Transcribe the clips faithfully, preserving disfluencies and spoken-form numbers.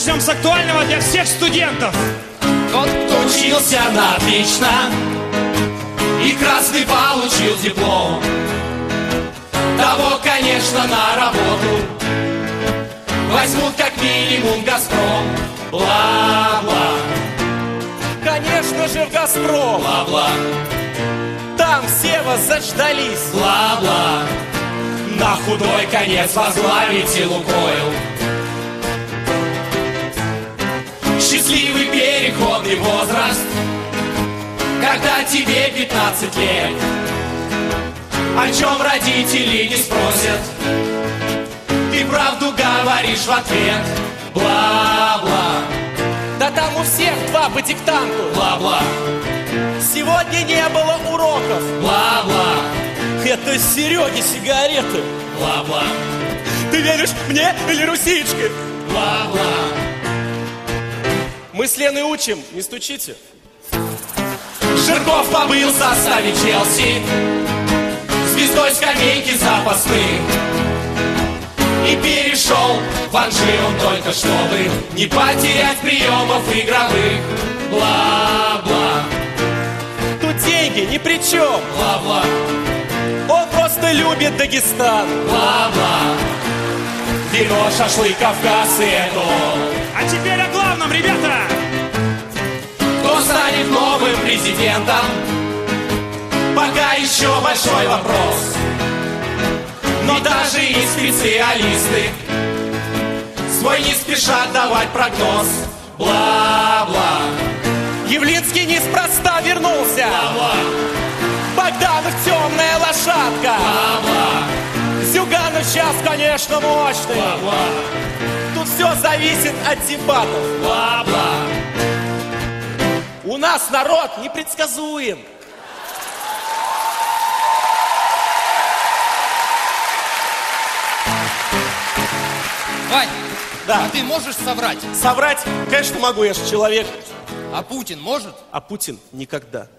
начнем с актуального для всех студентов. Тот, кто учился на отлично и красный получил диплом, того, конечно, на работу возьмут как минимум «Газпром». Бла-бла. Конечно же в «Газпром». Бла-бла. Там все вас заждались. Бла-бла. На худой конец возглавите «Лукойл». Счастливый переходный возраст, когда тебе пятнадцать лет. О чем родители не спросят, ты правду говоришь в ответ. Бла-бла. Да там у всех два по диктанту. Бла-бла. Сегодня не было уроков. Бла-бла. Это Сереги сигареты. Бла-бла. Ты веришь мне или русичке? Бла-бла. Мы с Леной учим, не стучите. Жирков побыл в составе Челси, звездой скамейки запасных, и перешел в Анжи он только чтобы не потерять приемов игровых. Бла-бла. Тут деньги ни при чем. Бла-бла. Он просто любит Дагестан. Бла-бла. Вино, шашлык, Кавказ и это. А теперь о главном, ребята. Кто станет новым президентом? Пока еще большой вопрос. Но даже и специалисты свой не спешат давать прогноз. Бла-бла. Явлинский неспроста вернулся. Бла-бла. Богданов темная лошадка. Бла-бла. Зюганов сейчас, конечно, мощный. Бла-бла. Тут все зависит от дебатов. Бла-бла. У нас народ непредсказуем. Вань, Да. а ты можешь соврать? Соврать, конечно, могу, я же человек. А Путин может? А Путин никогда.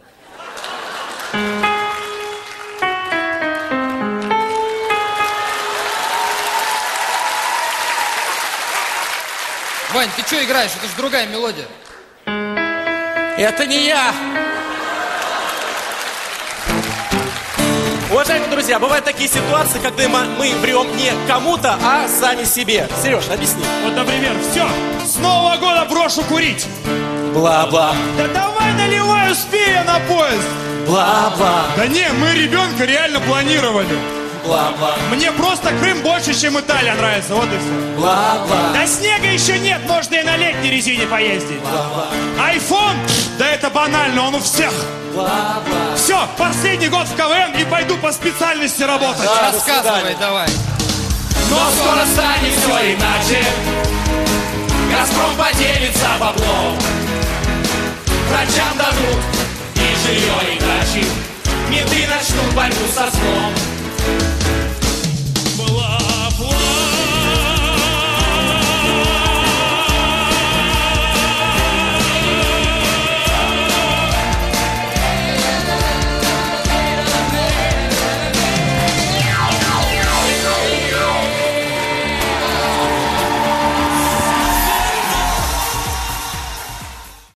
Вань, ты что играешь? Это же другая мелодия. Это не я. Уважаемые друзья, бывают такие ситуации, когда мы, мы врем не кому-то, а сами себе. Сереж, объясни. Вот, например, все. С Нового года брошу курить. Бла-бла. Да давай наливай, успею на поезд. Бла-бла. Да не, мы ребенка реально планировали. Бла-бла. Мне просто Крым больше, чем Италия нравится, вот и все. Бла-бла. Да снега еще нет, можно и на летней резине поездить. Бла-бла. Айфон? Да это банально, он у всех. Бла-бла. Все, последний год в КВН и пойду по специальности работать. Да, до Рассказывай, свидания. давай. Но скоро станет все иначе. Газпром поделится баблом. Врачам дадут